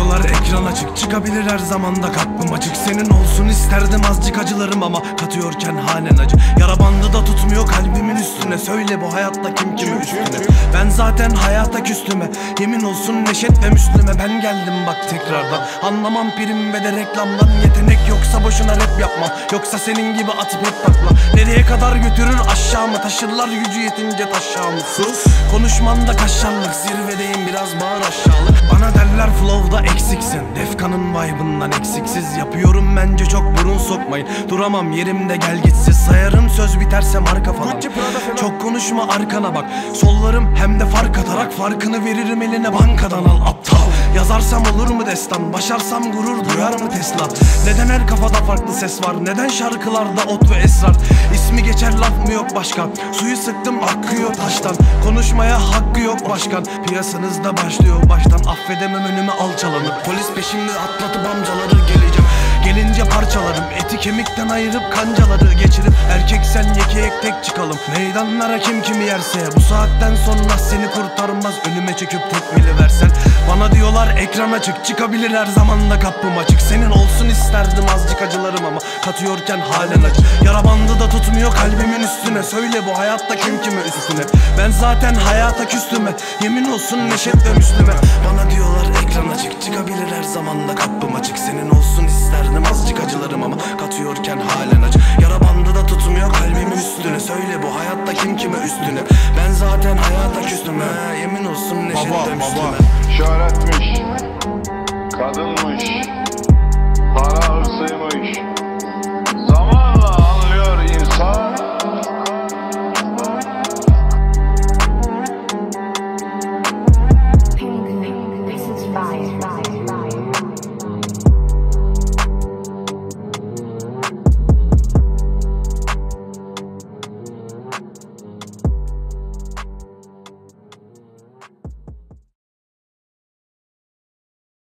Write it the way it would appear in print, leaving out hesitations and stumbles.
diyorlar ekran açık, çıkabilir her zamanda kapım açık. Senin olsun isterdim azıcık acılarım ama katıyorken halen acı. Yara bandı da tutmuyor kalbimin üstüne, söyle bu hayatta kim kimi üstüne. Ben zaten hayata küstüme, yemin olsun Neşet ve Müslüme. Ben geldim bak tekrardan, anlamam prim ve de reklamdan. Yetenek yoksa boşuna rap yapmam, yoksa senin gibi atıp hep takla. Nereye kadar götürür aşağı mı, taşırlar gücü yetince taşağı mı? Sus, konuşmanda kaşarlık, zirvedeyim biraz bağır aşağılık. Bana derler flow'da eksiksin, Defkan'ın vibe'ından eksiksiz. Yapıyorum bence çok burun sokmayın, duramam yerimde gel gitsiz. Sayarım söz biterse marka falan, çok konuşma arkana bak. Sollarım hem de fark atarak, farkını veririm eline bankadan al aptal. Yazarsam olur mu destan, başarsam gurur duyar mı Tesla? Neden her kafada farklı ses var, neden şarkılarda ot ve esrar? İsmi geçer laf mı yok başkan, suyu sıktım akıyor taştan. Konuşmaya hakkı yok başkan, piyasanızda başlıyor baştan. Affedemem önüme alçalanı, polis peşimde atlatıp amcaları geleceğim. Gelince parçalarım, eti kemikten ayırıp kancaları geçirip erkeksen yekeyek tek çıkalım. Meydanlara kim kimi yerse, bu saatten sonra seni kurtarmaz. Önüme çekip tekmeli versen. Bana diyorlar ekran açık, çıkabilir her zamanda kapım açık. Senin olsun isterdim azıcık acılarım ama katıyorken halen acı. Yara bandı da tutmuyor kalbimin üstüne, söyle bu hayatta kim kimi üstüne. Ben zaten hayata küstüme, yemin olsun Neşet ve Müslüme. Bana diyorlar ekran açık, çıkabilir her zamanda kapım açık. Senin olsun isterdim azıcık acılarım ama katıyorken halen acı. Yara bandı da tutmuyor kalbimin üstüne, söyle bu hayatta kim kime üstüne. Ben zaten hayata küstüme, yemin olsun Neşet ve Müslüme. Şöhretmiş, kadınmış, para hırsıymış. Zamanla anlıyor insan. This is fire.